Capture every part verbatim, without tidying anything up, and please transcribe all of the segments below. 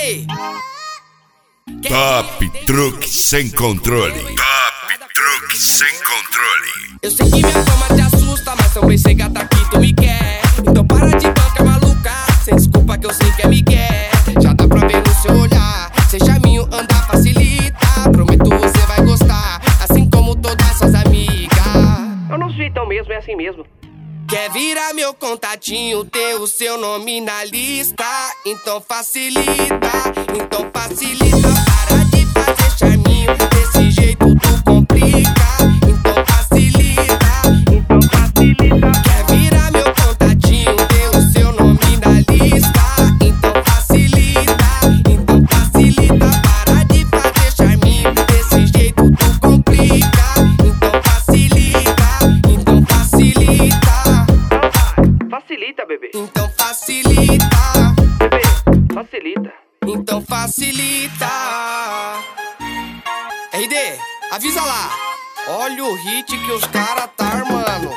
aí. Top Truque Sem Controle. Top Truque Sem Controle. Eu sei que minha fama te assusta, mas também sei gata que tu me quer. Então para de banca maluca, sem desculpa que eu sei que é migué. Já dá pra ver no seu olhar, sem charminho andar facilita. Prometo você vai gostar, assim como todas suas amigas. Eu não sou então mesmo, é assim mesmo. Quer virar meu contatinho, ter o seu nome na lista? Então facilita, então facilita. Para de fazer charminho, desse jeito tu complica. Então facilita, então facilita. Quer virar meu contatinho, ter o seu nome na lista? Então facilita, então facilita. Para de fazer charminho, desse jeito tu complica. Então facilita, então facilita. Facilita, bebê. Então facilita, Bebê, facilita. então facilita. R D, avisa lá. Olha o hit que os cara tá armando.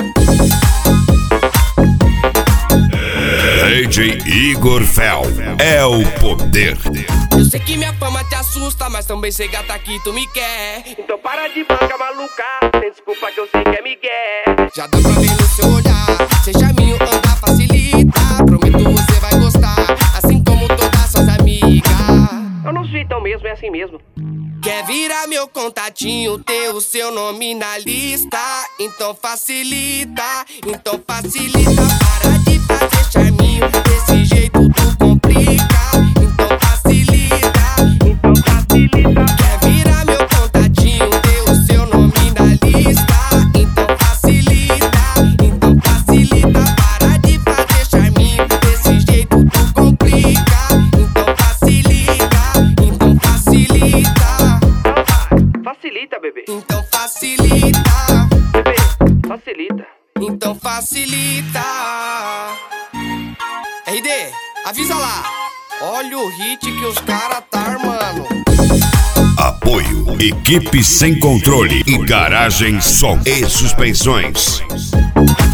D J Igor Fel é o poder. Eu sei que minha fama te assusta, mas também sei gata que tu me quer. Então para de banca maluca, sem desculpa que eu sei que é migué. Já dá pra ver no seu olhar, sem charminho andar facilita. Prometo você vai gostar, assim como todas suas amigas. Eu não sou então mesmo, é assim mesmo. Quer virar meu contatinho, ter o seu nome na lista? Então facilita, então facilita. Para de fazer charminho, desse jeito tu complica. Então facilita, Então facilita. quer virar meu contatinho, ter o seu nome na lista? Então facilita, então facilita. Para de fazer charminho, desse jeito tu complica. Então facilita, então facilita. Facilita, bebê. Então facilita, Bebê, facilita. então facilita. R D, avisa lá. Olha o hit que os cara tá armando. Apoio Equipe Sem Controle e Garagem Som e Suspensões.